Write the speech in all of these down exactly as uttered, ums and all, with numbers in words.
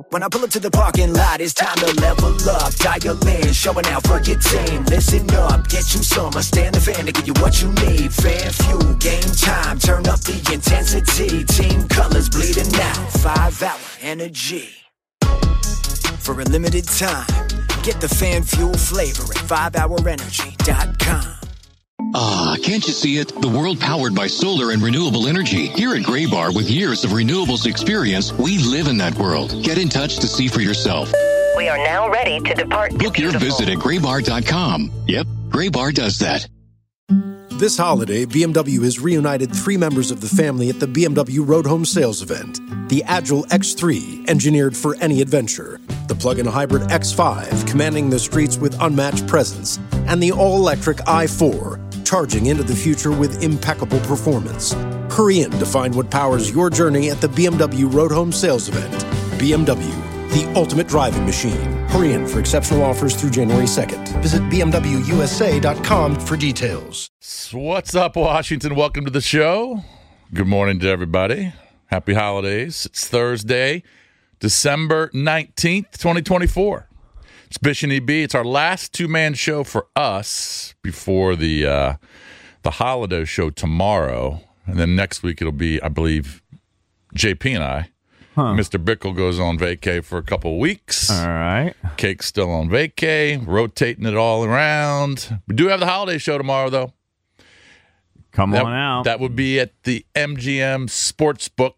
When I pull up to the parking lot, it's time to level up. Dial in, showing out for your team. Listen up, get you some. I stand the fan to give you what you need. Fan fuel, game time, turn up the intensity. Team colors bleeding out, five hour energy. For a limited time, get the fan fuel flavor at five hour energy dot com. Ah, can't you see it? The world powered by solar and renewable energy. Here at Graybar, with years of renewables experience, we live in that world. Get in touch to see for yourself. We are now ready to depart. Book your visit at graybar dot com. Yep, Graybar does that. This holiday, B M W has reunited three members of the family at the B M W Road Home Sales Event. The Agile X three, engineered for any adventure. The plug-in hybrid X five, commanding the streets with unmatched presence. And the all-electric i four, charging into the future with impeccable performance. Hurry in to find what powers your journey at the B M W Road Home Sales Event. B M W, the ultimate driving machine. Hurry in for exceptional offers through January second. Visit b m w u s a dot com for details. What's up, Washington? Welcome to the show. Good morning to everybody. Happy holidays. It's Thursday, December nineteenth, twenty twenty-four. It's Bish and E B. It's our last two-man show for us before the uh, the holiday show tomorrow. And then next week it'll be, I believe, J P and I. Huh. Mister Bickle goes on vacay for a couple of weeks. All right. Cake's still on vacay, rotating it all around. We do have the holiday show tomorrow, though. Come that, on out. That would be at the M G M Sportsbook.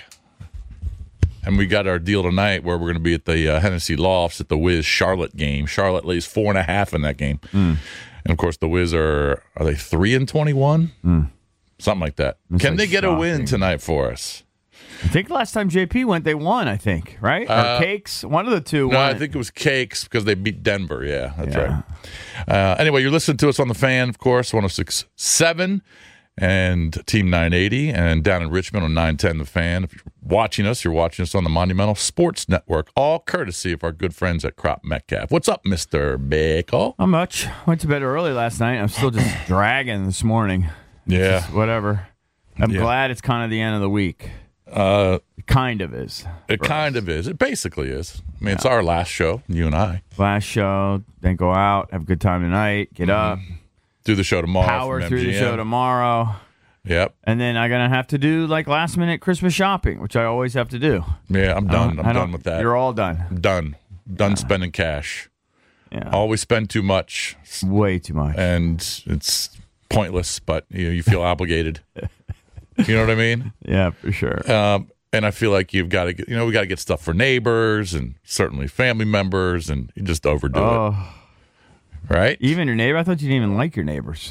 And we got our deal tonight where we're going to be at the uh, Hennessy Lofts at the Wiz Charlotte game. Charlotte lays four and a half in that game. Mm. And, of course, the Wiz are, are they three and twenty-one? Mm. Something like that. That's Can like they get shocking. a win tonight for us? I think last time J P went, they won, I think, right? Uh, or Cakes? One of the two No, won. I think it was Cakes because they beat Denver. Yeah, that's yeah. right. Uh, anyway, you're listening to us on the Fan, of course, one oh six point seven and Team nine eighty, and down in Richmond on nine ten The Fan. If you're watching us, you're watching us on the Monumental Sports Network, all courtesy of our good friends at Crop Metcalf. What's up, Mister Bickle? Not much. Went to bed early last night. I'm still just dragging this morning. Yeah. Just whatever. I'm yeah. glad it's kind of the end of the week. Uh, it kind of is. It kind us. of is. It basically is. I mean, yeah. it's our last show, you and I. Last show, then go out, have a good time tonight, get mm-hmm. up. Do the show tomorrow. Power through the show tomorrow. Yep. And then I'm going to have to do like last minute Christmas shopping, which I always have to do. Yeah, I'm done. I'm done with that. You're all done. I'm done. Done yeah. spending cash. Yeah. Always spend too much. Way too much. And it's pointless, but you know, you feel obligated. You know what I mean? Yeah, for sure. Um, and I feel like you've got to get, you know, we got to get stuff for neighbors and certainly family members, and you just overdo oh. it. Right? Even your neighbor? I thought you didn't even like your neighbors.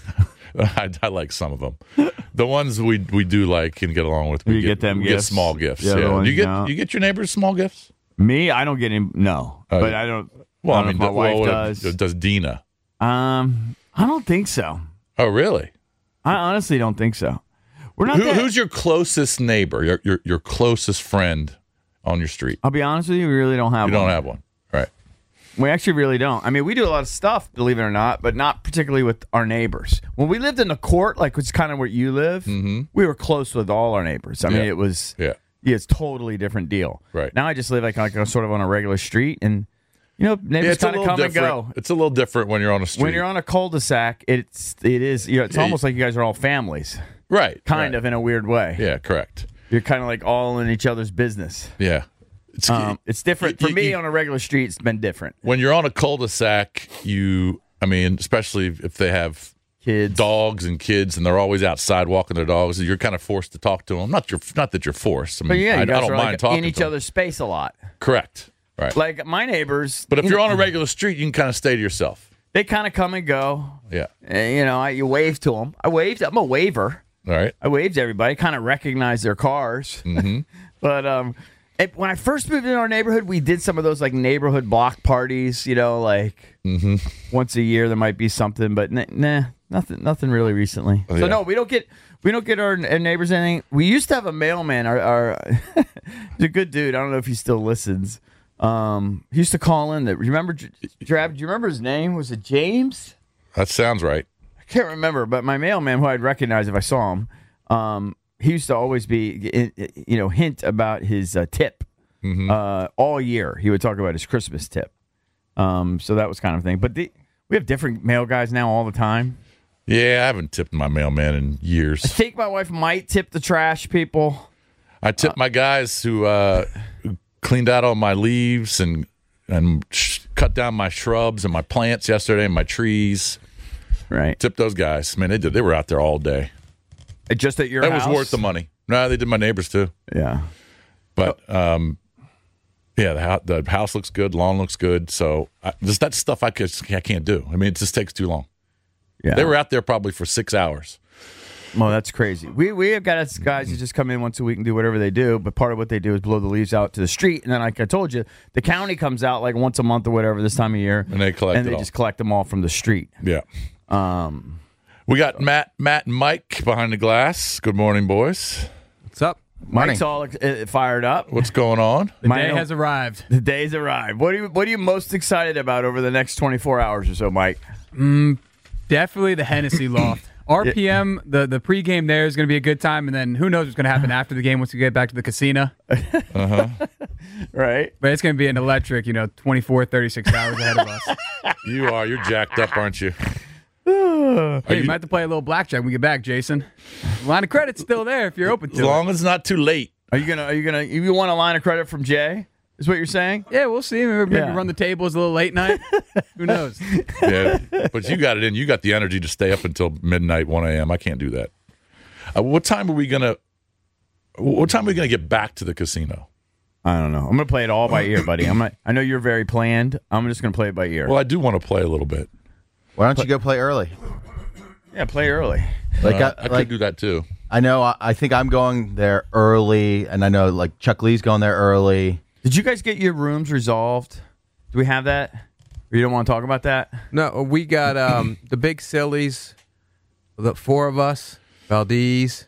I, I like some of them. The ones we we do like and get along with. We you get, get them we gifts. Get small gifts. Yeah. yeah. You get don't. you get your neighbors small gifts? Me, I don't get him. No, uh, but I don't. Well, I, don't I mean, my well, wife does. Does Dina? Um, I don't think so. Oh, really? I honestly don't think so. We're not. Who, that... Who's your closest neighbor? Your, your your closest friend on your street? I'll be honest with you. We really don't have. You one. don't have one, right? We actually really don't. I mean, we do a lot of stuff, believe it or not, but not particularly with our neighbors. When we lived in the court, like it's kind of where you live, mm-hmm. we were close with all our neighbors. I yeah. mean, it was yeah, yeah, it's totally different deal. Right now, I just live like, like sort of on a regular street, and you know, neighbors yeah, kind of come different. and go. It's a little different when you're on a street. When you're on a cul-de-sac, it's it is. You know, it's yeah, almost like you guys are all families, right? Kind right. of in a weird way. Yeah, correct. You're kind of like all in each other's business. Yeah. It's, um, it's different. you, For me, you, on a regular street, it's been different. When you're on a cul-de-sac, you, I mean, especially if they have kids, dogs and kids, and they're always outside walking their dogs, you're kind of forced to talk to them. Not your, not that you're forced. I mean, but yeah, you I, guys I don't are mind like talking in each to them. other's space a lot. Correct. Right. Like my neighbors. But if you you're know, on a regular street, you can kind of stay to yourself. They kind of come and go. Yeah. And, you know, I, you wave to them. I waved. I'm a waver. All right. I waved to everybody. Kind of recognize their cars. Mm-hmm. But um. It, when I first moved in our neighborhood, we did some of those like neighborhood block parties, you know, like mm-hmm. once a year there might be something, but nah, nah nothing, nothing really recently. Oh, so yeah. no, we don't get we don't get our, our neighbors anything. We used to have a mailman. Our, our he's a good dude. I don't know if he still listens. Um, he used to call in. That remember, Drab? Do you remember his name? Was it James? That sounds right. I can't remember, but my mailman, who I'd recognize if I saw him. Um, He used to always be, you know, hint about his uh, tip. Mm-hmm. uh, all year. He would talk about his Christmas tip. Um, so that was kind of thing. But the, we have different mail guys now all the time. Yeah, I haven't tipped my mailman in I years. think my wife might tip the trash people. I tipped my guys who, uh, who cleaned out all my leaves and and sh- cut down my shrubs and my plants yesterday and my trees. Right. Tipped those guys. Man, they did. They were out there all day. Just at your That house? was worth the money. No, they did my neighbors too. Yeah. But um, yeah, the house, the house looks good, lawn looks good. So I, just that stuff I could I can't do. I mean, it just takes too long. Yeah. They were out there probably for six hours. Well, that's crazy. We we have got us guys who just come in once a week and do whatever they do, but part of what they do is blow the leaves out to the street, and then, like I told you, the county comes out like once a month or whatever this time of year, And they collect and it they all. just collect them all from the street. Yeah. Um, We got Matt, Matt, and Mike behind the glass. Good morning, boys. What's up? Mike's all uh, fired up. What's going on? The Mine- day has arrived. The day's arrived. What are you What are you most excited about over the next twenty-four hours or so, Mike? Definitely the Hennessy Loft. R P M, the, the pregame there is going to be a good time, and then who knows what's going to happen after the game once we get back to the casino. Right. But it's going to be an electric, you know, twenty-four, thirty-six hours ahead of us. You are. You're jacked up, aren't you? Hey, you- you might have to play a little blackjack when we get back, Jason. Line of credit's still there if you're open As to long it. as it's not too late. Are you gonna Are you gonna You want a line of credit from Jay? Is what you're saying? Yeah, we'll see. Maybe, maybe Yeah. run the tables a little late night. Who knows? Yeah, but you got it in. You got the energy to stay up until midnight, one a.m. I can't do that. Uh, what time are we gonna? What time are we gonna get back to the casino? I don't know. I'm gonna play it all by ear, buddy. I'm not, I know you're very planned. I'm just gonna play it by ear. Well, I do want to play a little bit. Why don't you go play early? Yeah, play early. Like, Uh, I, I like could do that too. I know. I, I think I'm going there early, and I know like Chuck Lee's going there early. Did you guys get your rooms resolved? Do we have that? Or you don't want to talk about that? No, we got um, the big sillies, the four of us, Valdez,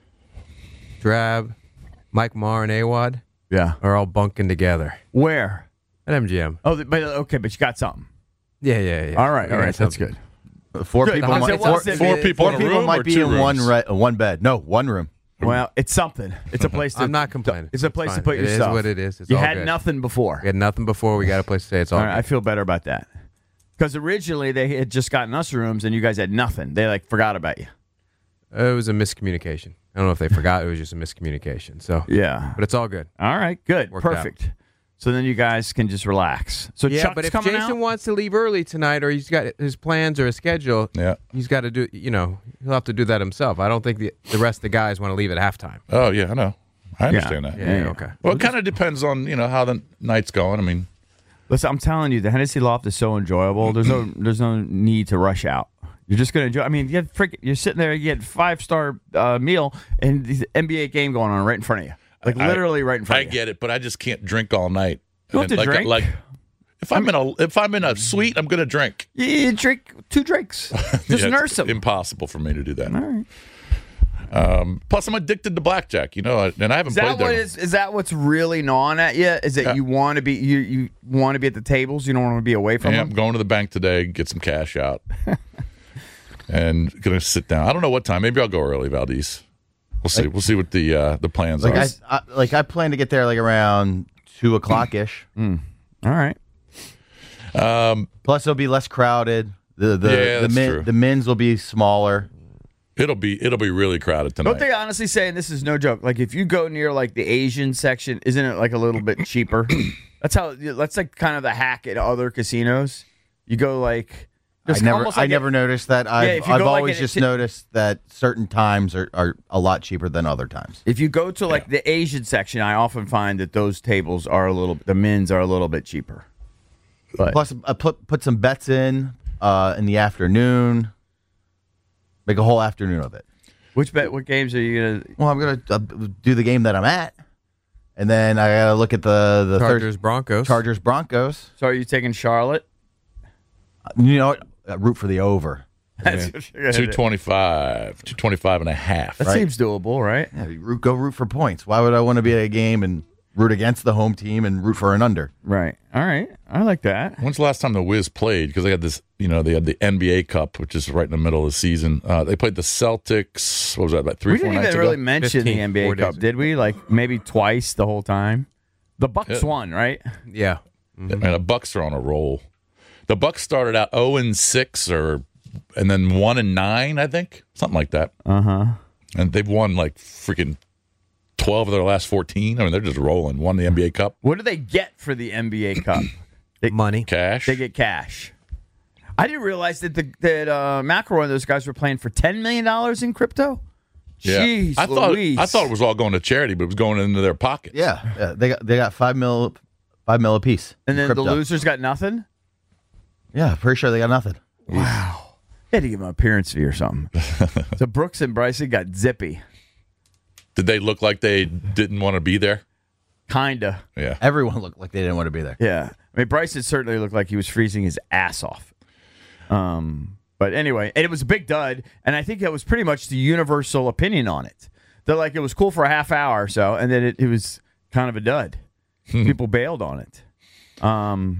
Drab, Mike Marr, and Awad, Yeah. are all bunking together Where? at M G M. Oh, the- but okay, but you got something. Yeah, yeah, yeah. All right, We all got right, that's something. good. Four Good. people. I Might, said, four, what's it- Four people four in a people room might or be two in one rooms? re- uh, one bed. No, one room. Well, it's something. It's a place to. I'm not complaining. It's a place It's to fine. put your It is stuff. what it is. It's you all had good. nothing before. We had nothing before. We got a place to stay. It's all, All right, I good. feel better about that. Because originally they had just gotten us rooms and you guys had nothing. They like forgot about you. It was a miscommunication. I don't know if they forgot. It was just a miscommunication. So, Yeah. but it's all good. All right. Good. Worked out. Perfect. So then you guys can just relax. So Yeah, Chuck's but if coming Jason out. wants to leave early tonight, or he's got his plans or a schedule, Yeah. he's got to do. You know, he'll have to do that himself. I don't think the the rest of the guys want to leave at halftime. Oh yeah, I know. I understand that. Yeah, yeah, okay. Well, it kind of depends on you know how the night's going. I mean, Listen, I'm telling you, the Hennessy Loft is so enjoyable. There's no, there's no need to rush out. You're just gonna enjoy. I mean, you have frick, you're sitting there, you get five star uh, meal, and the N B A game going on right in front of you, like I- literally right in front I of you. get it, but I just can't drink all night. You don't have to like, drink. Like, if I'm in a if I'm in a suite, I'm gonna drink. You, you drink two drinks. Just Yeah, nurse it's them. Impossible for me to do that. All right. Um, plus, I'm addicted to blackjack. You know, and I haven't Is that played what there. is? Is that what's really gnawing at you? Is that Yeah. you want to be you you want to be at the tables? You don't want to be away from Yeah, I'm them. going to the bank today, get some cash out, and gonna sit down. I don't know what time. Maybe I'll go early, Valdez. We'll see. we'll see what the uh, the plans Like are. I, I, like I plan to get there like around two o'clock ish. All right. Plus, it'll be less crowded. The the Yeah, the, that's men, true. the men's will be smaller. It'll be it'll be really crowded tonight. Don't they honestly say, and this is no joke, like if you go near like the Asian section, isn't it like a little bit cheaper? That's how. That's like kind of the hack at other casinos. You go like. I there's never almost I like a- never noticed that. I've, if you I've go, like, always in a just ti- noticed that certain times are, are a lot cheaper than other times. If you go to like the Asian section, I often find that those tables are a little. The men's are a little bit cheaper. But Plus, I put put some bets in uh, in the afternoon. Make a whole afternoon of it. which bet? What games are you gonna? Well, I'm gonna uh, do the game that I'm at, and then I gotta look at the the Chargers, Thurs- Broncos. Chargers Broncos. So are you taking Charlotte? You know what? Uh, root for the over. That's what you're gonna two do. twenty-five, two twenty-five and a half. That right? seems doable, right? Yeah, you root, go root for points. Why would I want to be at a game and root against the home team and root for an under? Right. All right. I like that. When's the last time the Wiz played? Because they had this, you know, they had the N B A Cup, which is right in the middle of the season. Uh, they played the Celtics. What was that? About three, We four didn't nights even ago. really mention the fifteen, N B A four days Cup, did we? Like maybe twice the whole time. The Bucks Yeah. won, right? Yeah. And the Bucks are on a roll. The Bucks started out zero and six, or and then one and nine, I think, something like that. Uh huh. And they've won like freaking twelve of their last fourteen. I mean, they're just rolling. Won the N B A Cup. What do they get for the N B A Cup? They, Money. Cash. They get cash. I didn't realize that the that uh, McElroy and those guys were playing for ten million dollars in crypto. Yeah. Jeez, I thought Louise. I thought it was all going to charity, but it was going into their pockets. Yeah, yeah. They got they got five mil, five mil apiece. And in then crypto. the losers got nothing. Yeah, pretty sure they got nothing. Wow. They had to give them an appearance fee or something. So Brooks and Bryson got zippy. Did they look like they didn't want to be there? Kinda. Yeah. Everyone looked like they didn't want to be there. Yeah. I mean, Bryson certainly looked like he was freezing his ass off. Um, but anyway, and it was a big dud, and I think that was pretty much the universal opinion on it. They're like, it was cool for a half hour or so, and then it, it was kind of a dud. People bailed on it. Um,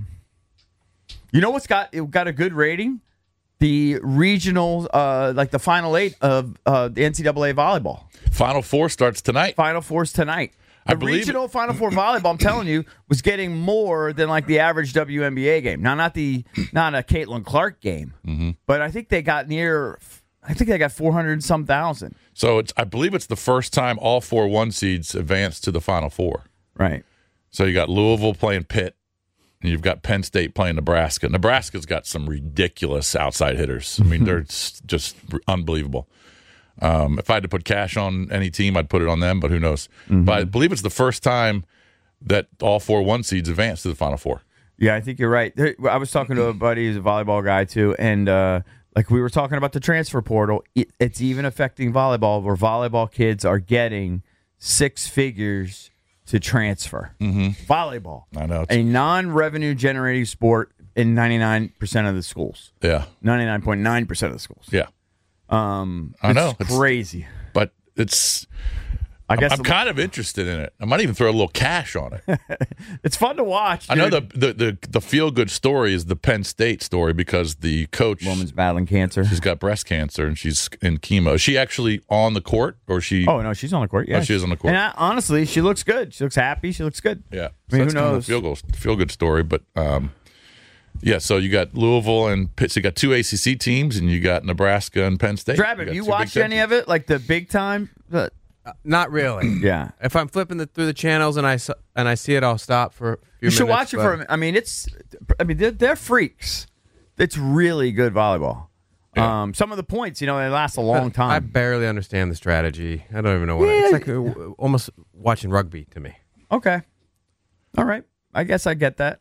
you know what's got it got a good rating? The regional, uh, like the final eight of uh, the N C double A volleyball. Final Four starts tonight. Final Four's tonight. I The believe regional Final Four volleyball, I'm telling you, was getting more than like the average W N B A game. Now, not the not a Caitlin Clark game, Mm-hmm. but I think they got near. I think they got four hundred some thousand. So it's I believe it's the first time all four one seeds advanced to the Final Four. Right. So you got Louisville playing Pitt, and you've got Penn State playing Nebraska. Nebraska's got some ridiculous outside hitters. I mean, they're s- just unbelievable. Um, if I had to put cash on any team, I'd put it on them, but who knows? But I believe it's the first time that all four one seeds advanced to the Final Four. Yeah, I think you're right. There- I was talking to a buddy who's a volleyball guy too, and uh, like we were talking about the transfer portal, it, it's even affecting volleyball, where volleyball kids are getting six figures to transfer. Mm-hmm. Volleyball, I know. It's, a non-revenue generating sport in ninety-nine percent of the schools, yeah, ninety-nine point nine percent of the schools. yeah. Um, I know. it's It's- crazy. But it's. I guess I'm kind of interested in it. I might even throw a little cash on it. it's fun to watch. I know dude. the the the, the feel good story is the Penn State story because the coach woman's battling cancer. she's got breast cancer and she's in chemo. Is she actually on the court or is she? Oh no, she's on the court. Yeah, Oh, she is on the court. And I, honestly, she looks good. She looks happy. She looks good. Yeah, I mean, that's who kind of knows? a feel good feel good story, but um, yeah. So you got Louisville and Pitt. So you got two A C C teams, and you got Nebraska and Penn State. Drab, have you watched any of it? Like the big time? The, Uh, not really. yeah. If I'm flipping the, through the channels and I s- and I see it, I'll stop for a few You should minutes, watch it but- for a minute. I mean, it's. I mean, they're, they're freaks. It's really good volleyball. Yeah. Um, some of the points, you know, they last a long I time. barely understand the strategy. I don't even know what. Yeah. It's like uh, almost watching rugby to me. Okay. All right. I guess I get that.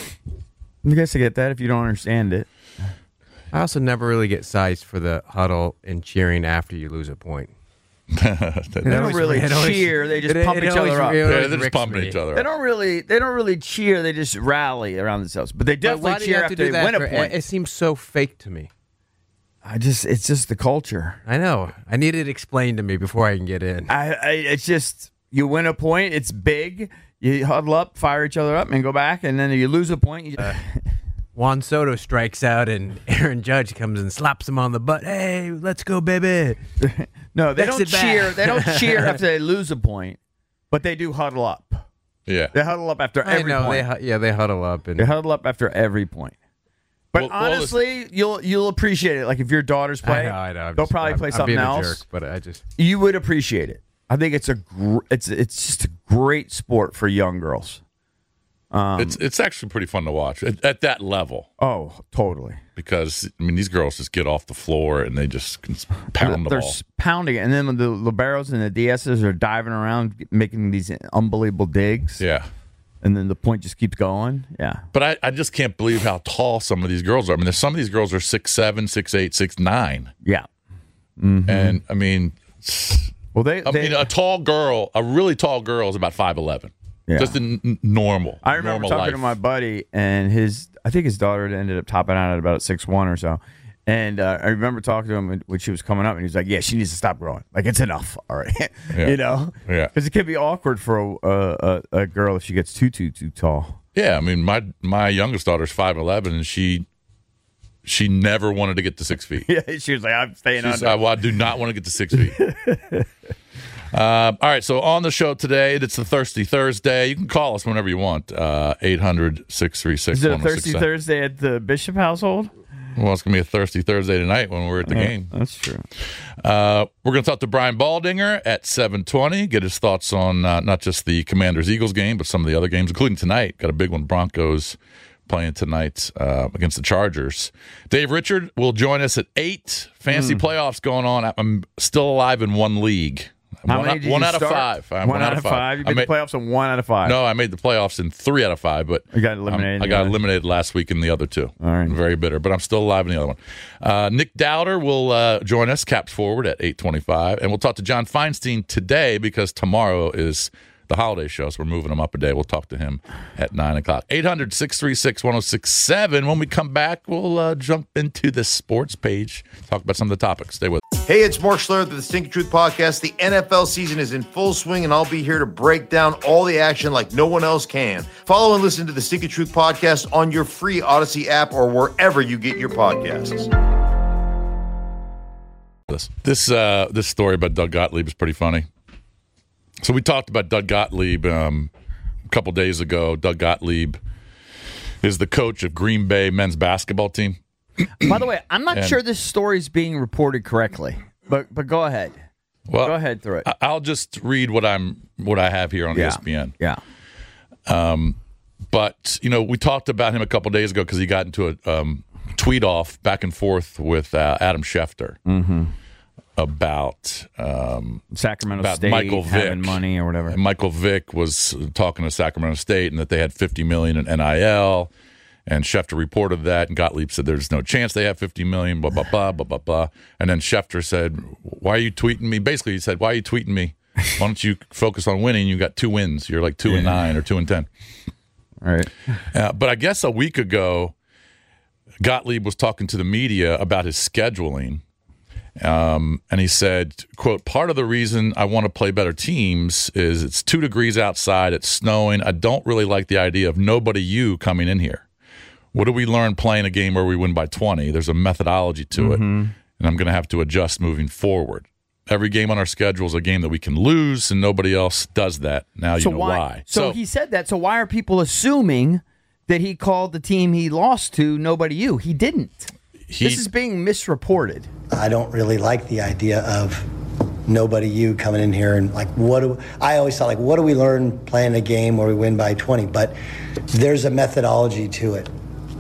I guess I get that if you don't understand it. I also never really get sized for the huddle and cheering after you lose a point. They don't really cheer. They just pump each other up. Yeah, they're just pumping each other They up. don't really. They don't really cheer. They just rally around themselves. But they But definitely why do you cheer have to after do they that win a for- point. It, it seems so fake to me. I just. It's just the culture. I know. I need it explained to me before I can get in. I, I. It's just you win a point. It's big. You huddle up, fire each other up, and go back. And then you lose a point. You, Juan Soto strikes out, and Aaron Judge comes and slaps him on the butt. Hey, let's go, baby! no, they don't Exit back. cheer. They don't cheer after they lose a point, but they do huddle up. Yeah. They huddle up after I every know. point. They hu- yeah, they huddle up and They huddle up after every point. But Well- well, honestly, you'll you'll appreciate it. Like if your daughters play, I know. I know. I'm they'll just- probably I'm- play I'm something being a else. jerk, but I just You would appreciate it. I think it's a gr- it's it's just a great sport for young girls. Um, It's it's actually pretty fun to watch at, at that level oh, totally. because I mean these girls just get off the floor and they just can pound the They're ball. s- pounding it, and then when the liberos and the D S's are diving around, making these unbelievable digs. Yeah. And then the point just keeps going. Yeah. But I, I just can't believe how tall some of these girls are. I mean, there's some of these girls are six seven, six eight, six nine, Yeah. and I mean, Well, they. I they mean, a tall girl, a really tall girl, is about five eleven. Yeah. Just in n- normal. I remember normal talking life. to my buddy, and his, I think his daughter ended up topping out at about six one or so. And uh, I remember talking to him when she was coming up, and he was like, "Yeah, she needs to stop growing. Like, it's enough, all right." Yeah. You know, Yeah. because it can be awkward for a, a, a girl if she gets too too too tall. Yeah, I mean, my my youngest daughter's five eleven, and she she never wanted to get to six feet. Yeah, she was like, "I'm staying She's, under." I, well, I do not want to get to six feet. Uh, all right, so on the show today, it's the Thirsty Thursday. You can call us whenever you want. Uh, eight hundred, six three six, Is it a one oh six Thirsty seven. Thursday at the Bishop household? Well, it's going to be a Thirsty Thursday tonight when we're at the Yeah, game. That's true. Uh, we're going to talk to Brian Baldinger at seven twenty, get his thoughts on uh, not just the Commanders-Eagles game, but some of the other games, including tonight. Got a big one, Broncos playing tonight uh, against the Chargers. Dave Richard will join us at eight. Fantasy Mm. playoffs going on. I'm still alive in one league. How one many out, did one you out start? of five. I'm One, out of five. You I made made- the playoffs on one out of five. No, I made the playoffs in three out of five, but You got eliminated um, in I the got other. eliminated last week in the other two. All right. I'm very bitter, but I'm still alive in the other one. Uh, Nick Dowder will uh, join us, Caps Forward, at eight twenty-five, and we'll talk to John Feinstein today because tomorrow is the holiday show, so we're moving him up a day. We'll talk to him at nine o'clock. eight hundred, six three six, one oh six seven. When we come back, we'll uh, jump into the sports page, talk about some of the topics. Stay with us. Hey, it's Mark Schlereth of the Stinking Truth Podcast. The N F L season is in full swing, and I'll be here to break down all the action like no one else can. Follow and listen to the Stinking Truth Podcast on your free Odyssey app or wherever you get your podcasts. This this uh, this story about Doug Gottlieb is pretty funny. So we talked about Doug Gottlieb um, a couple days ago. Doug Gottlieb is the coach of Green Bay men's basketball team. By the way, I'm not And- sure this story's being reported correctly, but but go ahead. Well, Go ahead through it. I- I'll just read what I'm what I have here on E Yeah. S P N. Yeah. But you know, we talked about him a couple days ago because he got into a um, tweet off back and forth with uh, Adam Schefter about um, Sacramento about State Michael having Vick. money or whatever. And Michael Vick was talking to Sacramento State and that they had fifty million dollars in N I L. And Schefter reported that, and Gottlieb said there's no chance they have fifty million dollars, blah, blah, blah, blah, blah, blah. And then Schefter said, why are you tweeting me? Basically, he said, why are you tweeting me? Why don't you focus on winning? You got two wins. You're like two and nine or two and ten. All right. Uh, but I guess a week ago, Gottlieb was talking to the media about his scheduling. Um, and he said, quote, part of the reason I want to play better teams is it's two degrees outside, it's snowing. I don't really like the idea of nobody you coming in here. What do we learn playing a game where we win by twenty? There's a methodology to it, and I'm going to have to adjust moving forward. Every game on our schedule is a game that we can lose, and nobody else does that. Now you So know why, why. So, he said that. So why are people assuming that he called the team he lost to nobody you? He didn't. he, This is being misreported. I don't really like the idea of nobody you coming in here and like what do I always thought like what do we learn playing a game where we win by twenty? But there's a methodology to it,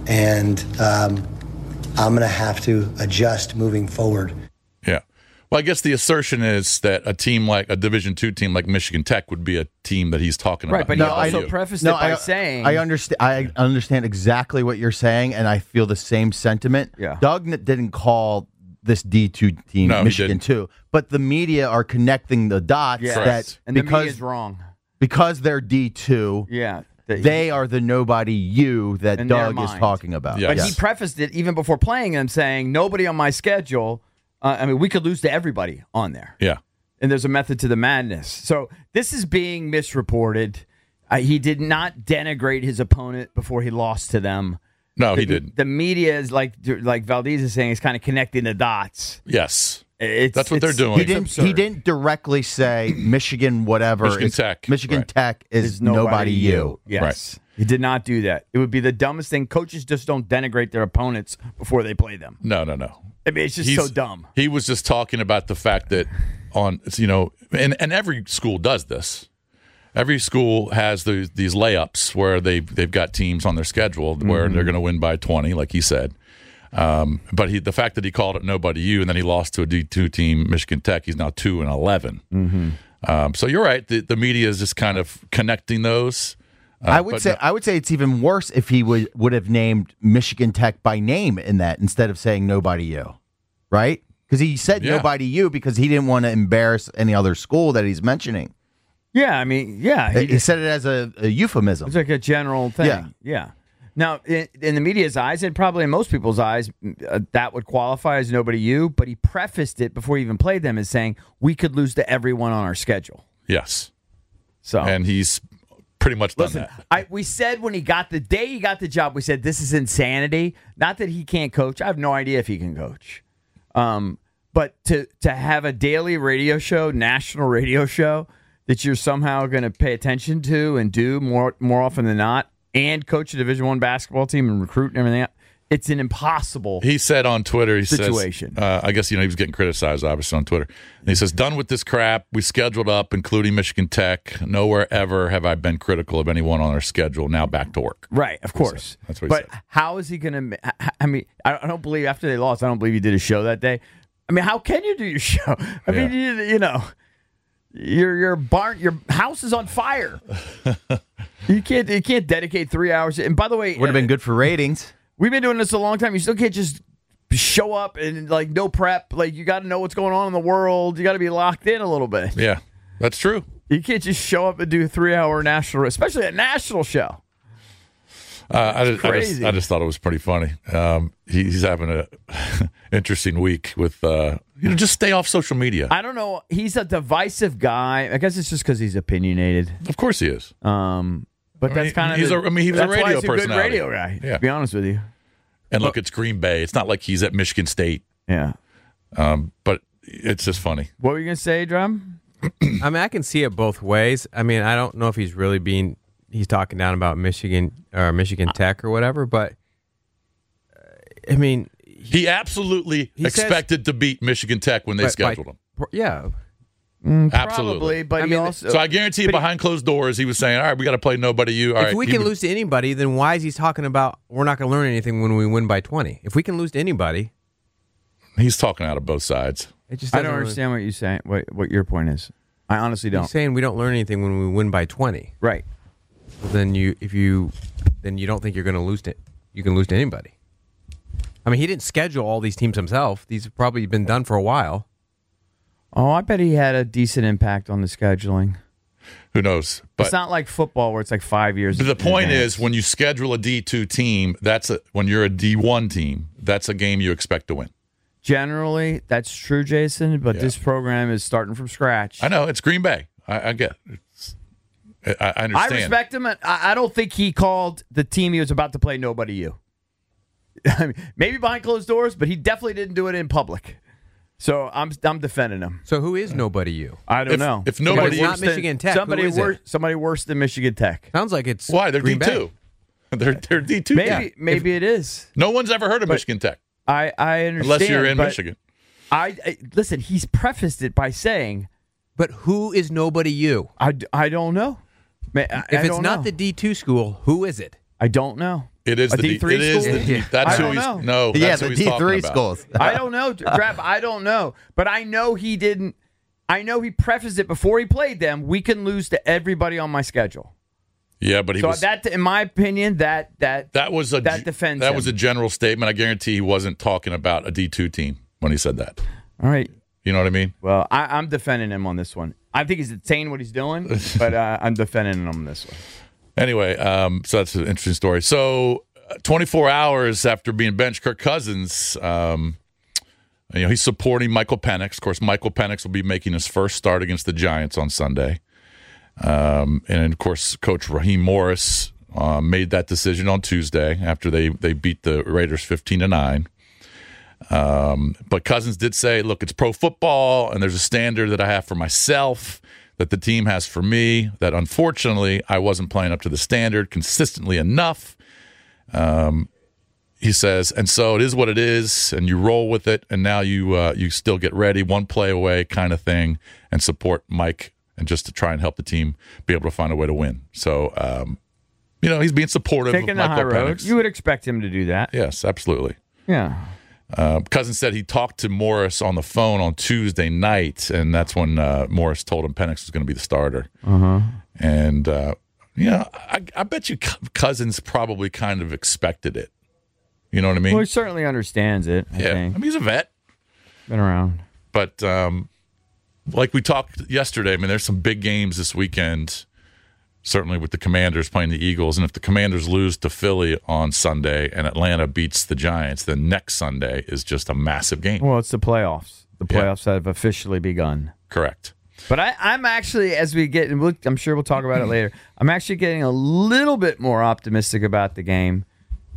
and um, I'm going to have to adjust moving forward. Yeah. Well, I guess the assertion is that a team like a Division two team like Michigan Tech would be a team that he's talking Right, about. but he not also you. prefaced No, it by I, saying I understand. I understand exactly what you're saying, and I feel the same sentiment. Yeah. Doug n- didn't call this D two team No, he Michigan didn't. two, but the media are connecting the dots Yes. that Correct. and the because media is wrong. because they're D two, Yeah. that they he- are the nobody you that In their Doug is mind. talking about. Yes. But Yes. he prefaced it even before playing them saying, nobody on my schedule. Uh, I mean, we could lose to everybody on there. Yeah. And there's a method to the madness. So this is being misreported. Uh, he did not denigrate his opponent before he lost to them. No, he The- didn't. The media is like like Valdez is saying, is kind of connecting the dots. Yes. It's, That's what it's- they're doing. He it's didn't. absurd. He didn't directly say Michigan, whatever. Michigan It's- Tech, Michigan right. Tech is, Is nobody, you. Yes. Right. He did not do that. It would be the dumbest thing. Coaches just don't denigrate their opponents before they play them. No, no, no. I mean, it's just He's- so dumb. He was just talking about the fact that on you know, and, and every school does this. Every school has the, these layups where they they've got teams on their schedule where Mm-hmm. they're going to win by twenty, like he said. Um, but he, the fact that he called it nobody you, and then he lost to a D two team, Michigan Tech, he's now two and eleven. Mm-hmm. Um, so you're right. The, the media is just kind of connecting those. Uh, I would but say no- I would say it's even worse if he would would have named Michigan Tech by name in that instead of saying nobody you, right? Because he said Yeah. nobody you because he didn't want to embarrass any other school that he's mentioning. Yeah, I mean, yeah. He, said it as a, a euphemism. It's like a general thing. Yeah. Yeah. Now, in, in the media's eyes, and probably in most people's eyes, uh, that would qualify as nobody you, but he prefaced it before he even played them as saying, we could lose to everyone on our schedule. yes, So, and he's pretty much done listen, that. I, we said when he got the day he got the job, we said, this is insanity. Not that he can't coach. I have no idea if he can coach. Um, but to to have a daily radio show, national radio show that you're somehow going to pay attention to and do more more often than not, and coach a Division One basketball team and recruit and everything else, it's an impossible He said on Twitter, he situation. says, uh, I guess, you know, he was getting criticized, obviously, on Twitter. And he says, done with this crap. We scheduled up, including Michigan Tech. Nowhere ever have I been critical of anyone on our schedule. Now back to work. Right, of course. That's what he but said. how is he going to? I mean, I don't believe after they lost, I don't believe he did a show that day. I mean, how can you do your show? I mean, you, you know, your your barn, your house is on fire. you can't you can't dedicate three hours. And by the way, Would have been good for ratings. we've been doing this a long time. You still can't just show up and like no prep. Like you got to know what's going on in the world. You got to be locked in a little bit. Yeah, that's true. You can't just show up and do a three-hour national, especially a national show. Uh, I, just, I, just, crazy. I just thought it was pretty funny. Um, he, he's having a interesting week with, uh, you know, just stay off social media. I don't know. He's a divisive guy. I guess it's just because he's opinionated. Of course he is. Um, but I that's mean, kind of. he's a- I mean, he was a that's why radio he's a good personality. radio guy. Yeah. To be honest with you. And look, it's Green Bay. It's not like he's at Michigan State. Yeah. Um, but it's just funny. What were you gonna say, Drum? I mean, I can see it both ways. I mean, I don't know if he's really being he's talking down about Michigan or Michigan Tech or whatever, but uh, I mean, He absolutely He says- expected to beat Michigan Tech when they Right, scheduled like- him. yeah, Absolutely. Probably, but I he mean, also. So I guarantee you, behind closed doors, he was saying, "All right, we got to play nobody you." All if right, we he can would- lose to anybody, then why is he talking about we're not going to learn anything when we win by twenty? If we can lose to anybody, he's talking out of both sides. it just I doesn't don't really- understand what you're saying. What what your point is? I honestly don't. He's saying we don't learn anything when we win by twenty. Right. Well, then you, if you, then you don't think you're going to lose to, you can lose to anybody. I mean, he didn't schedule all these teams himself. These have probably been done for a while. Oh, I bet he had a decent impact on the scheduling. Who knows? But it's not like football where it's like five years. But the in point advance. is, when you schedule a D two team, that's a when you're a D one team, that's a game you expect to win. Generally, that's true, Jason. But Yeah. this program is starting from scratch. I know it's Green Bay. I, I get. It's, I, I I understand. respect him. and I, I don't think he called the team he was about to play nobody you. I mean, maybe behind closed doors, but he definitely didn't do it in public. So I'm I'm defending him. So who is nobody you? I don't If- know. if nobody- Somebody It's not worse than- Michigan Tech. Somebody Who is worse. it? Somebody worse than Michigan Tech. Sounds like it's Why they're Green D two. Bay. They're they're D two. Maybe maybe it is. No one's ever heard of Michigan Tech I I understand. unless you're in but Michigan. I, I listen. He's prefaced it by saying, But who is nobody you? "I, I don't know." Ma- I, If I it's don't not know. the D two school, who is it? I don't know. It is A the D- D three it is school? the D- That's I who don't he's know. no. yeah, That's the who he's D talking three about. schools. I don't know, Drab. I don't know, but I know he didn't. I know he prefaced it before he played them. We can lose to everybody on my schedule. Yeah, but he So was. that, in my opinion, that that That was a that defends that him. was a general statement. I guarantee he wasn't talking about a D two team when he said that. all right. You know what I mean? Well, I, I'm defending him on this one. I think he's insane what he's doing, but uh, I'm defending him on this one. Anyway, um, so that's an interesting story. So, uh, twenty-four hours after being benched, Kirk Cousins, um, you know, he's supporting Michael Penix. Of course, Michael Penix will be making his first start against the Giants on Sunday. Um, and of course, Coach Raheem Morris uh, made that decision on Tuesday after they they beat the Raiders fifteen to nine. Um, but Cousins did say, look, it's pro football, and there's a standard that I have for myself, that the team has for me, that unfortunately I wasn't playing up to the standard consistently enough. Um, he says, and so it is what it is, and you roll with it, and now you uh, you still get ready, one play away kind of thing, and support Mike, and just to try and help the team be able to find a way to win. So, um, you know, he's being supportive Taking of the Michael high road, Penix. you would expect him to do that. Yes, absolutely. Yeah. Uh, Cousins said he talked to Morris on the phone on Tuesday night, and that's when uh, Morris told him Penix was going to be the starter. Uh-huh. And, uh, you know, I, I bet you Cousins probably kind of expected it. You know what I mean? Well, he certainly understands it. I yeah. think. I mean, he's a vet. Been around. But um, like we talked yesterday, I mean, there's some big games this weekend, certainly with the Commanders playing the Eagles. And if the Commanders lose to Philly on Sunday and Atlanta beats the Giants, then next Sunday is just a massive game. Well, it's the playoffs. The Yeah. playoffs have officially begun. Correct. But I, I'm actually, as we get, and we'll, I'm sure we'll talk about it later, I'm actually getting a little bit more optimistic about the game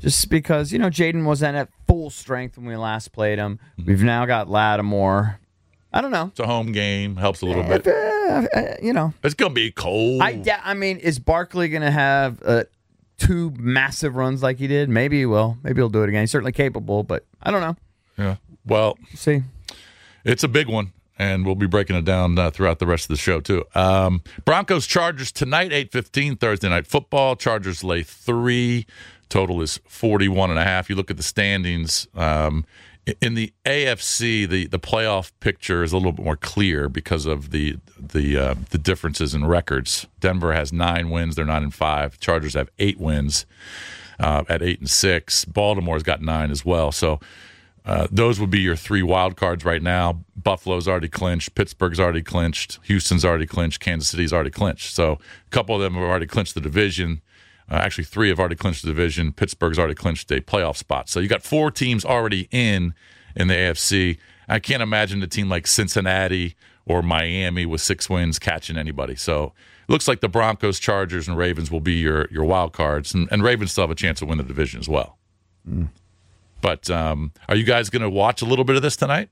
just because, you know, Jaden wasn't at full strength when we last played him. We've now got Lattimore. I don't know. It's a home game. Helps a little bit. Uh, uh, you know. It's going to be cold. I, da- I mean, is Barkley going to have uh, two massive runs like he did? Maybe he will. Maybe he'll do it again. He's certainly capable, but I don't know. Yeah. Well, we'll see. It's a big one, and we'll be breaking it down uh, throughout the rest of the show, too. Um, Broncos-Chargers tonight, eight fifteen, Thursday Night Football. Chargers lay three. Total is forty-one and a half. You look at the standings. Um, in the A F C, the, the playoff picture is a little bit more clear because of the the uh, the differences in records. Denver has nine wins; they're nine and five. Chargers have eight wins uh, at eight and six. Baltimore's got nine as well. So uh, those would be your three wild cards right now. Buffalo's already clinched. Pittsburgh's already clinched. Houston's already clinched. Kansas City's already clinched. So a couple of them have already clinched the division. Uh, actually, three have already clinched the division. Pittsburgh's already clinched a playoff spot. So you got four teams already in in the A F C. I can't imagine a team like Cincinnati or Miami with six wins catching anybody. So it looks like the Broncos, Chargers, and Ravens will be your, your wild cards. And, and Ravens still have a chance to win the division as well. Mm. But um, are you guys going to watch a little bit of this tonight?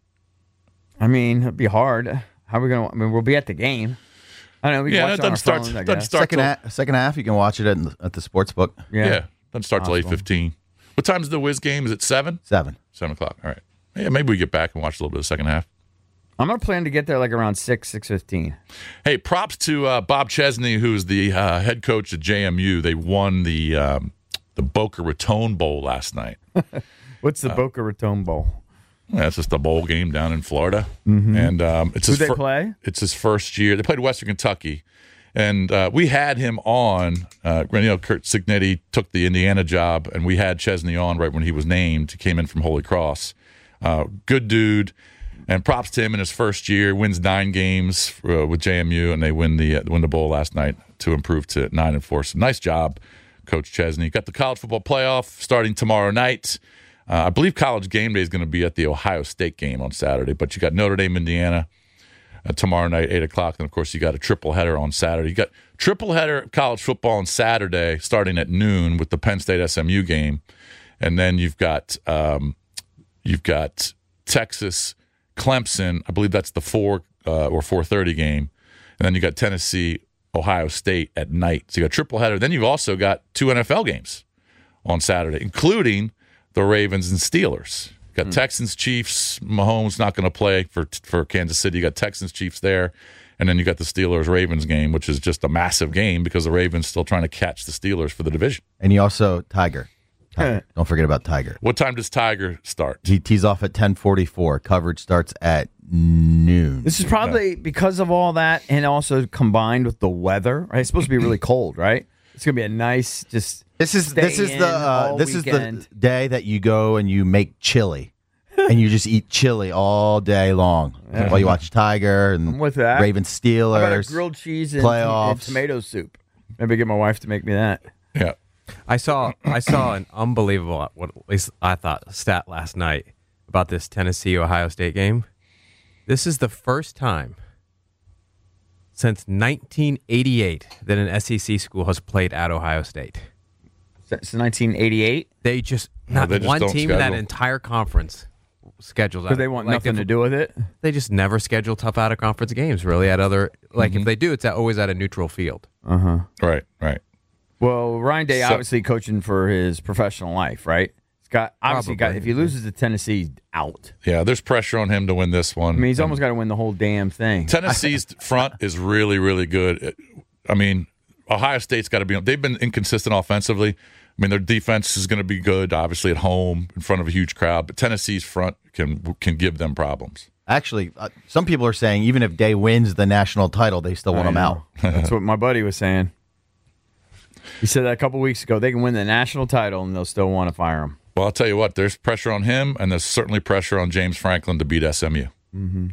I mean, it'd be hard. How are we going to – I mean, we'll be at the game. I don't know. We can yeah, watch it it on doesn't our start, phones, doesn't start second, till, half, second half, you can watch it at, the, at the sports book. Yeah. yeah doesn't start till eight fifteen. What time's the Wiz game? Is it seven? seven. seven o'clock. All right. Yeah, maybe we get back and watch a little bit of the second half. I'm going to plan to get there like around six, six fifteen. Hey, props to uh, Bob Chesney, who's the uh, head coach at J M U. They won the um, the Boca Raton Bowl last night. What's the uh, Boca Raton Bowl? Yeah, it's just a bowl game down in Florida. Mm-hmm. And um, it's Who his they fir- play? It's his first year. They played Western Kentucky. And uh, we had him on. Uh, you know, Kurt Signetti took the Indiana job, and we had Chesney on right when he was named. He came in from Holy Cross. Uh, good dude. And props to him in his first year. Wins nine games uh, with J M U, and they win the uh, win the bowl last night to improve to nine and four. So nice job, Coach Chesney. Got the college football playoff starting tomorrow night. Uh, I believe College Game Day is going to be at the Ohio State game on Saturday, but you got Notre Dame, Indiana uh, tomorrow night, eight o'clock. And, of course, you got a triple header on Saturday. You got triple header college football on Saturday starting at noon with the Penn State S M U game. And then you've got um, you've got Texas, Clemson. I believe that's the four uh, or four thirty game. And then you got Tennessee, Ohio State at night. So you got triple header. Then you've also got two N F L games on Saturday, including the Ravens and Steelers. You got mm. Texans, Chiefs. Mahomes not going to play for for Kansas City. You got Texans, Chiefs there. And then you got the Steelers-Ravens game, which is just a massive game because the Ravens still trying to catch the Steelers for the division. And you also, Tiger. Tiger. Don't forget about Tiger. What time does Tiger start? He tees off at ten forty-four. Coverage starts at noon. This is probably because of all that and also combined with the weather. Right? It's supposed to be really cold, right? It's going to be a nice just This is this is the uh, this weekend. is the day that you go and you make chili. And you just eat chili all day long yeah. while you watch Tiger and with that. Ravens Steelers. How about a grilled cheese and, playoffs. and tomato soup. Maybe get my wife to make me that. Yeah. I saw I saw an unbelievable, what at least I thought, stat last night about this Tennessee-Ohio State game. This is the first time since nineteen eighty-eight that an S E C school has played at Ohio State. Since nineteen eighty-eight? They just, not no, they just one team schedule. in that entire conference schedules out. Because they want like nothing if, to do with it? They just never schedule tough out-of-conference games, really, at other, like, mm-hmm. if they do, it's at, always at a neutral field. Uh-huh. Right, right. Well, Ryan Day So- obviously coaching for his professional life, right? He's got obviously got Probably. if he loses to Tennessee, he's out. Yeah, there's pressure on him to win this one. I mean, he's And almost got to win the whole damn thing. Tennessee's front is really, really good. I mean, Ohio State's got to be – they've been inconsistent offensively. I mean, their defense is going to be good, obviously, at home in front of a huge crowd. But Tennessee's front can can give them problems. Actually, uh, some people are saying even if Day wins the national title, they still want I him know. out. That's what my buddy was saying. He said that a couple weeks ago. They can win the national title, and they'll still want to fire him. Well, I'll tell you what, there's pressure on him, and there's certainly pressure on James Franklin to beat S M U. Mm-hmm.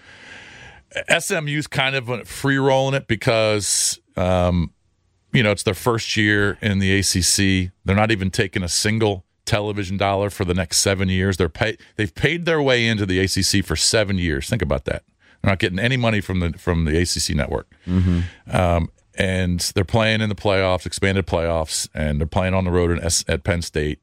S M U's kind of free-rolling it because, um, you know, it's their first year in the A C C. They're not even taking a single television dollar for the next seven years. They're pay- They've paid their way into the A C C for seven years. Think about that. They're not getting any money from the from the A C C network. Mm-hmm. Um, and they're playing in the playoffs, expanded playoffs, and they're playing on the road in S- at Penn State.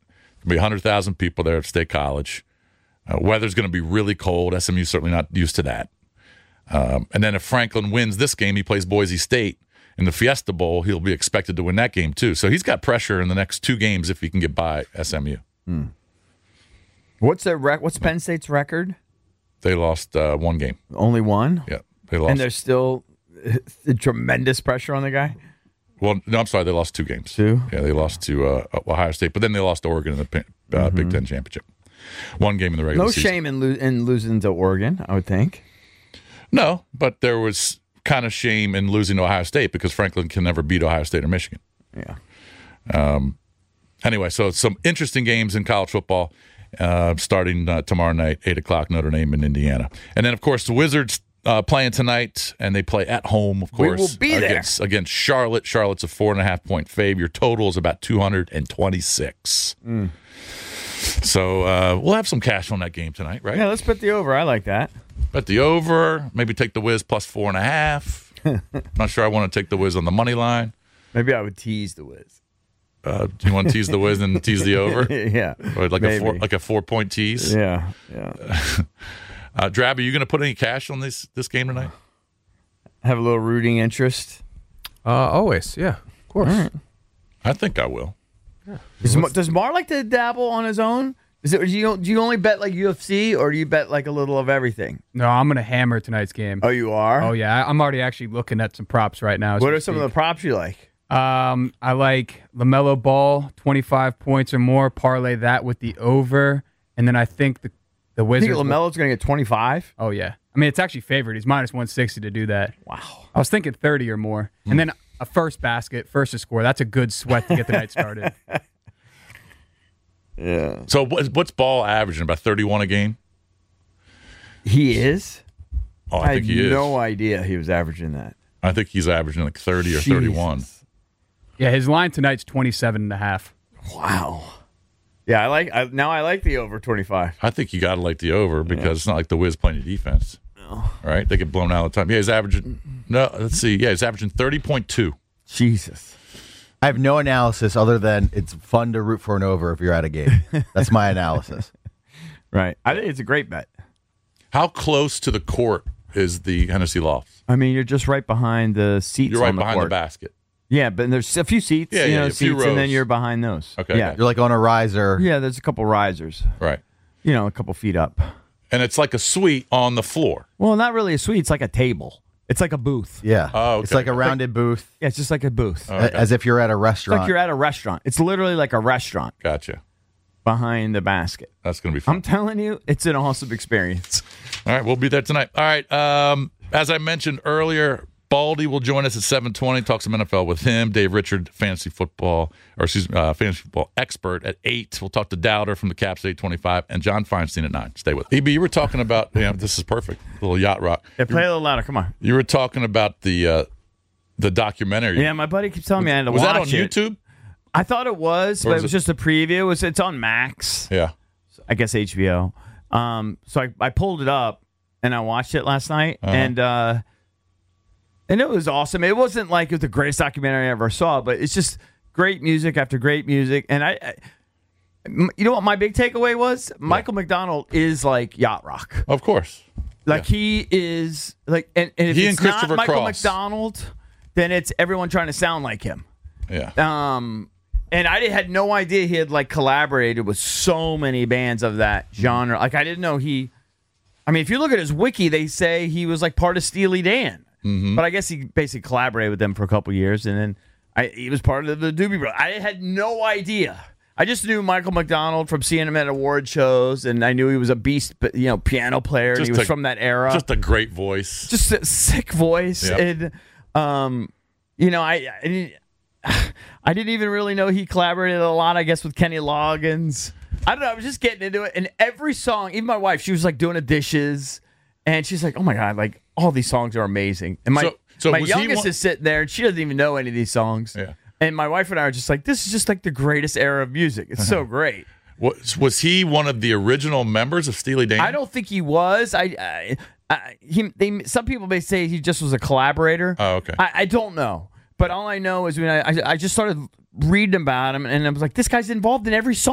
There'll be one hundred thousand people there at State College. Uh, weather's going to be really cold. S M U's certainly not used to that. Um, and then if Franklin wins this game, he plays Boise State. In the Fiesta Bowl, he'll be expected to win that game too. So he's got pressure in the next two games if he can get by S M U. Hmm. What's their rec- What's Penn State's record? They lost uh, one game. Only one? Yeah, they lost. And there's still tremendous pressure on the guy? Well, no, I'm sorry. They lost two games. Two? Yeah, they lost to uh, Ohio State, but then they lost to Oregon in the uh, mm-hmm. Big Ten championship. One game in the regular no season. No shame in, lo- in losing to Oregon, I would think. No, but there was kind of shame in losing to Ohio State because Franklin can never beat Ohio State or Michigan. Yeah. Um. Anyway, so some interesting games in college football uh, starting uh, tomorrow night, eight o'clock, Notre Dame in Indiana. And then, of course, the Wizards uh, playing tonight, and they play at home, of course. We will be there. Against, against Charlotte. Charlotte's a four and a half point fave. Your total is about two hundred twenty-six. Mm. So uh, we'll have some cash on that game tonight, right? Yeah, let's bet the over. I like that. Bet the over. Maybe take the Wiz plus four and a half. Not sure I want to take the Wiz on the money line. Maybe I would tease the Wiz. Uh, do you want to tease the Wiz and tease the over? Yeah, or like maybe. a four, like a four point tease. Yeah, yeah. uh, Drab, are you going to put any cash on this this game tonight? Have a little rooting interest. Uh, always, yeah, of course. Right. I think I will. Yeah. Does, does Mar like to dabble on his own? Is it do you do you only bet like U F C or do you bet like a little of everything? No, I'm going to hammer tonight's game. Oh, you are? Oh yeah, I'm already actually looking at some props right now. What are some speak. of the props you like? Um, I like LaMelo Ball, twenty-five points or more. Parlay that with the over, and then I think the the Wizards. You think LaMelo's going to get twenty-five? Oh yeah, I mean it's actually favored. He's minus one sixty to do that. Wow. I was thinking thirty or more, mm. and then a first basket, first to score. That's a good sweat to get the night started. Yeah. So what's what's Ball averaging? About thirty-one a game. He is. Oh, I, I think had he is. no idea he was averaging that. I think he's averaging like thirty or Jesus. thirty-one. Yeah, his line tonight's twenty-seven and a half. Wow. Yeah, I like. I, now I like the over twenty-five. I think you got to like the over because yeah. it's not like the Wiz playing defense. No. Right? They get blown out all the time. Yeah, he's averaging. No, let's see. Yeah, he's averaging thirty point two. Jesus. I have no analysis other than it's fun to root for an over if you're at a game. That's my analysis. Right. I think it's a great bet. How close to the court is the Hennessy Lofts? I mean, you're just right behind the seats. You're right on the behind court. the basket. Yeah, but there's a few seats. Yeah, you yeah, know, a few seats, and then rows. you're behind those. Okay, Yeah. okay. You're like on a riser. Yeah, there's a couple risers. Right. You know, a couple feet up. And it's like a suite on the floor. Well, not really a suite. It's like a table. It's like a booth. Yeah. Oh, okay. It's like a rounded booth. Yeah, it's just like a booth. Oh, okay. As if you're at a It's restaurant. like you're at a restaurant. It's literally like a restaurant Gotcha. behind the basket. That's going to be fun. I'm telling you, it's an awesome experience. All right, we'll be there tonight. All right. Um, as I mentioned earlier, Baldy will join us at seven twenty. Talk some N F L with him. Dave Richard, fantasy football, or excuse me, uh, fantasy football expert at eight. We'll talk to Dowder from the Caps eight twenty-five and John Feinstein at nine. Stay with us. E B, you were talking about, yeah, this is perfect. A little yacht rock. Yeah, play a little louder. Come on. You were talking about the uh, the documentary. Yeah, my buddy keeps telling me I had to was watch that on it. YouTube? I thought it was, Or but was it was it- just a preview. It was, it's on Max. Yeah. I guess H B O. Um, so I, I pulled it up and I watched it last night, Uh-huh. and uh, and it was awesome. It wasn't like it was the greatest documentary I ever saw, but it's just great music after great music. And I, I m- you know what my big takeaway was? Michael McDonald is like yacht rock. Of course. Like he is like, and, and if He it's and Christopher not Michael Cross. McDonald, then it's everyone trying to sound like him. Yeah. Um, and I had no idea he had like collaborated with so many bands of that genre. Like I didn't know he. I mean, if you look at his wiki, they say he was like part of Steely Dan, Mm-hmm. but I guess he basically collaborated with them for a couple years, and then I, he was part of the Doobie Brothers. I had no idea. I just knew Michael McDonald from seeing him at award shows, and I knew he was a beast, you know, piano player. And Just he was a- from that era. Just a great voice. Just a sick voice, Yep. and um, you know, I, I didn't, I didn't even really know he collaborated a lot. I guess with Kenny Loggins. I don't know. I was just getting into it, and every song, even my wife, she was like doing the dishes, and she's like, "Oh my god, like all these songs are amazing." And my So- so my was he youngest one- is sitting there, and she doesn't even know any of these songs. Yeah. And my wife and I are just like, "This is just like the greatest era of music. It's so great." Was, was he one of the original members of Steely Dan? I don't think he was. I, I, I he, they, some people may say he just was a collaborator. Oh, okay. I, I don't know, but all I know is when I, I, I just started reading about him, and I was like, this guy's involved in every song.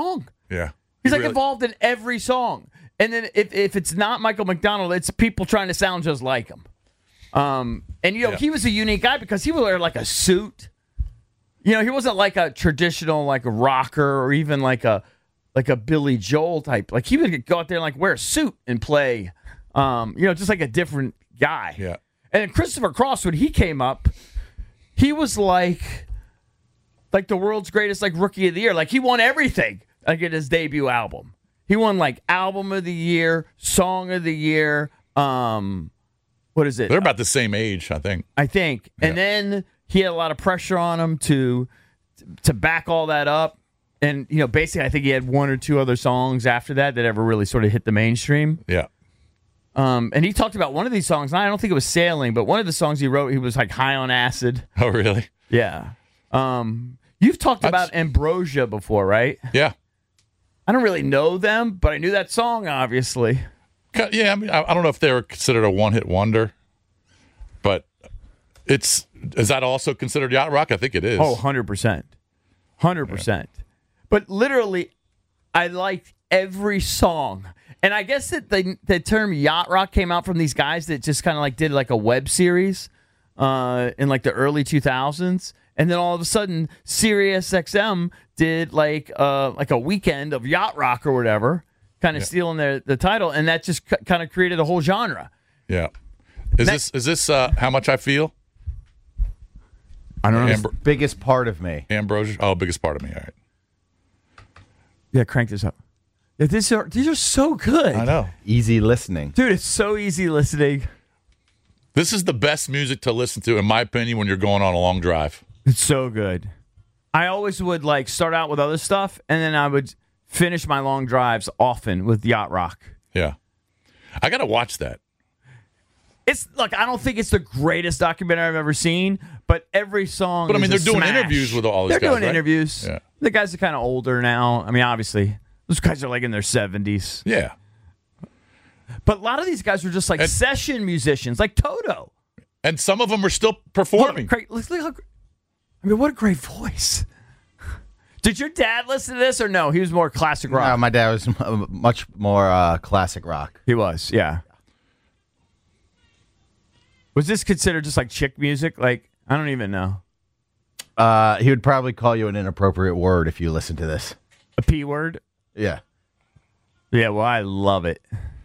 Yeah. He's He like really- involved in every song. And then if, if it's not Michael McDonald, it's people trying to sound just like him. Um, and, you know, Yeah. he was a unique guy because he would wear like a suit. You know, he wasn't like a traditional like a rocker or even like a like a Billy Joel type. Like he would go out there and like wear a suit and play, um, you know, just like a different guy. Yeah. And then Christopher Cross, when he came up, he was like like the world's greatest like rookie of the year. Like he won everything like at his debut album. He won like album of the year, song of the year. Um, what is it? They're about the same age, I think. I think. And Yeah. then he had a lot of pressure on him to to back all that up. And, you know, basically I think he had one or two other songs after that that ever really sort of hit the mainstream. Yeah. Um, and he talked about one of these songs, and I don't think it was Sailing, but one of the songs he wrote, he was like high on acid. Oh, really? Yeah. Um, you've talked That's- about Ambrosia before, right? Yeah. I don't really know them, but I knew that song, obviously. Yeah, I mean, I I don't know if they were considered a one-hit wonder, but it's is that also considered yacht rock? I think it is. Oh, one hundred percent. one hundred percent. But literally, I liked every song. And I guess that the, the term yacht rock came out from these guys that just kind of like did like a web series uh, in like the early two thousands. And then all of a sudden, Sirius X M did like uh, like a weekend of yacht rock or whatever, kind of Yeah. stealing their, the title. And that just c- kind of created a whole genre. Yeah. Is That- this is this uh, How Much I Feel? I don't know. Ambr- Biggest part of me. Ambrosia? Oh, biggest part of me. All right. Yeah, crank this up. Yeah, these are these are so good. I know. Easy listening. Dude, it's so easy listening. This is the best music to listen to, in my opinion, when you're going on a long drive. It's so good. I always would like start out with other stuff, and then I would finish my long drives often with yacht rock. Yeah. I got to watch that. It's look, I don't think it's the greatest documentary I've ever seen, but every song. But I is mean, a they're doing smash. interviews with all these They're guys, doing right? interviews. Yeah. The guys are kind of older now. I mean, obviously, those guys are like in their seventies. Yeah. But a lot of these guys were just like And- session musicians, like Toto. And some of them are still Look, performing. great, let's look how, I mean, what a great voice. Did your dad listen to this or no? He was more classic rock. No, my dad was m- much more uh, classic rock. He was, yeah. Was this considered just like chick music? Like, I don't even know. Uh, he would probably call you an inappropriate word if you listen to this. A P word? Yeah. Yeah, well, I love it.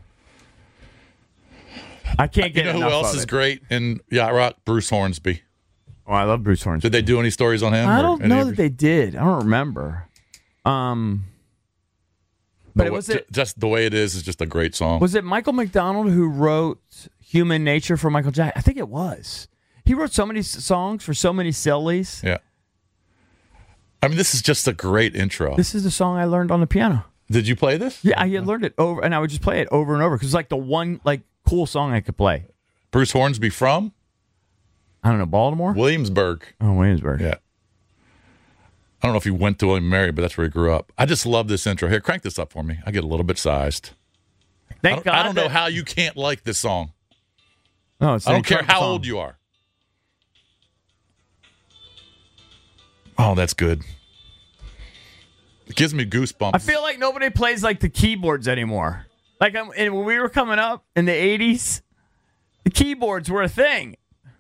I can't You get know who enough else of is it. great in yacht rock? Bruce Hornsby. Oh, I love Bruce Hornsby. Did they do any stories on him? I or don't any know of that your- they did. I don't remember. Um, but No, it was ju- it just the way it is is just a great song. was it Michael McDonald who wrote "Human Nature" for Michael Jackson? I think it was. He wrote so many s- songs for so many sillies. Yeah. I mean, this is just a great intro. This is the song I learned on the piano. Did you play this? Yeah, I had learned it over, and I would just play it over and over because it's like the one like cool song I could play. Bruce Hornsby from I don't know, Baltimore. Williamsburg. Oh, Williamsburg. Yeah. I don't know if he went to William and Mary, but that's where he grew up. I just love this intro. Here, crank this up for me. I get a little bit sized. Thank I don't, God. I don't know that- how you can't like this song. No, it's I an don't care incredible how song. old you are. Oh, that's good. It gives me goosebumps. I feel like nobody plays like the keyboards anymore. Like um, and when we were coming up in the eighties, the keyboards were a thing.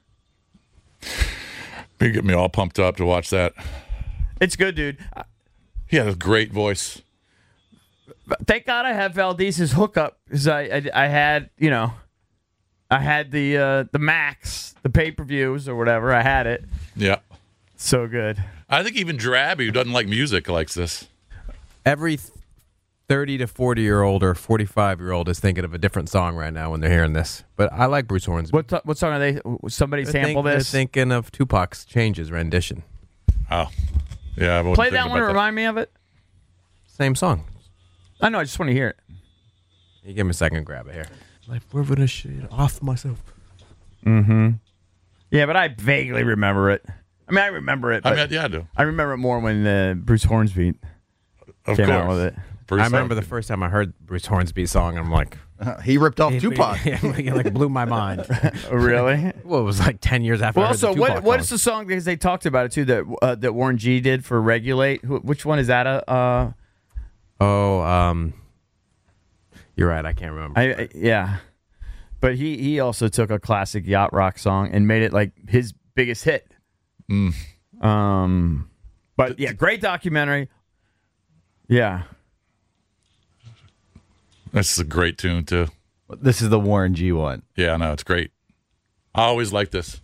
You get me all pumped up to watch that. It's good, dude. He had a great voice. Thank God I have Valdez's hookup because I, I I had you know I had the uh, the Max, the pay per views or whatever. I had it. Yeah. So good. I think even Drabby, who doesn't like music, likes this. Every thirty to forty year old or forty-five year old is thinking of a different song right now when they're hearing this. But I like Bruce Hornsby. What t- what song are they? Somebody They're sample think- this. They're thinking of Tupac's Changes rendition. Oh. Yeah. I wasn't Play thinking that one about and remind me of it. Same song. I know. I just want to hear it. You give me a second, grab it here. Like, we're gonna shit off myself. Mm-hmm. Yeah, but I vaguely remember it. I mean, I remember it. I But mean, yeah, I do. I remember it more when uh, Bruce Hornsby Of came course. out with it. Bruce I remember Hornsby. the first time I heard Bruce Hornsby's song, I'm like, Uh, he ripped off it, Tupac. It, it, like blew my mind. Oh, really? Well, it was like ten years after. Well, I heard also, the what Tupac what is song. the song because they talked about it too that uh, that Warren G did for Regulate? Wh- Which one is that? A uh, Oh, um, you're right. I can't remember. I, I yeah, but he he also took a classic yacht rock song and made it like his biggest hit. Mm. Um, but yeah, great documentary. Yeah, this is a great tune too. This is the Warren G one. Yeah, I know it's great. I always like this.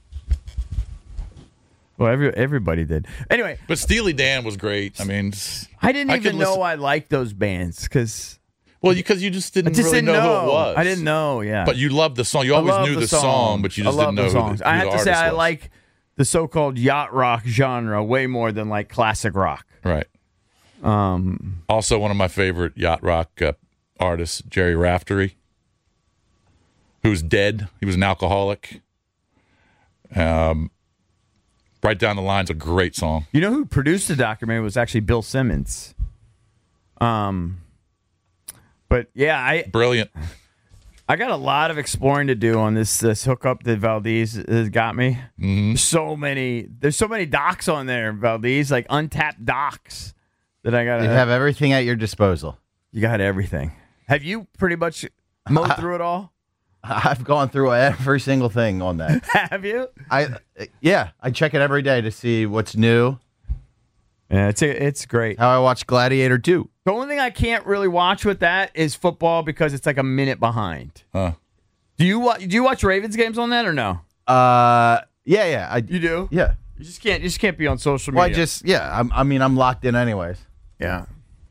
Well, every everybody did. Anyway, but Steely Dan was great. I mean, I didn't I even could know listen- I liked those bands because. Well, because you just didn't I just really didn't know, know. who it was. I didn't know. Yeah, But you loved the song. You I always love knew the, song, song, but you I just love didn't know the who songs. the, who I have the to say, artist I was. like the so-called yacht rock genre way more than like classic rock. Right. Um. Also, one of my favorite yacht rock uh, artists, Jerry Raftery, who's dead. He was an alcoholic. Um, right down the line's a great song. You know who produced the documentary was actually Bill Simmons. Um. But yeah, I Brilliant. I got a lot of exploring to do on this this hookup that Valdez has got me. Mm-hmm. So many, there's so many docs on there, Valdez, like untapped docs that I gotta You have everything at your disposal. You got everything. Have you pretty much mowed through it all? I've gone through every single thing on that. Have you? I yeah, I check it every day to see what's new. Yeah, it's it's great. How I watch Gladiator two. The only thing I can't really watch with that is football because it's like a minute behind. Huh. Do you wa- do you watch Ravens games on that or no? Uh, yeah, yeah, I You do? yeah. You just can't you just can't be on social Well, I media. just yeah. I'm, I mean, I'm locked in anyways. yeah.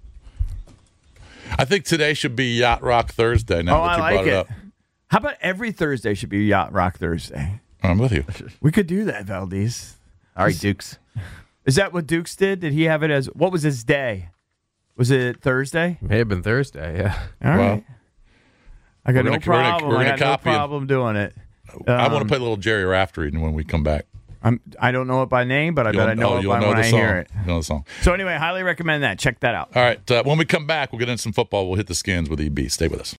I think today should be Yacht Rock Thursday. Now Oh, that I you like brought it, it. up, How about every Thursday should be Yacht Rock Thursday? I'm with you. We could do that, Valdez. All right, Dukes. Is that what Dukes did? Did he have it as what was his day? Was it Thursday? May have been Thursday. Yeah. All Well, right. I got we're no gonna- we're gonna- problem. we're I gonna got no copy him. problem doing it. I want Um, to play a little Jerry Raftery when we come back. I'm, I don't know it by name, but I You'll- bet I know oh, it you'll by know when the I song. hear it. You'll know the song. So anyway, highly recommend that. Check that out. All right. Uh, when we come back, we'll get into some football. We'll hit the skins with E B. Stay with us.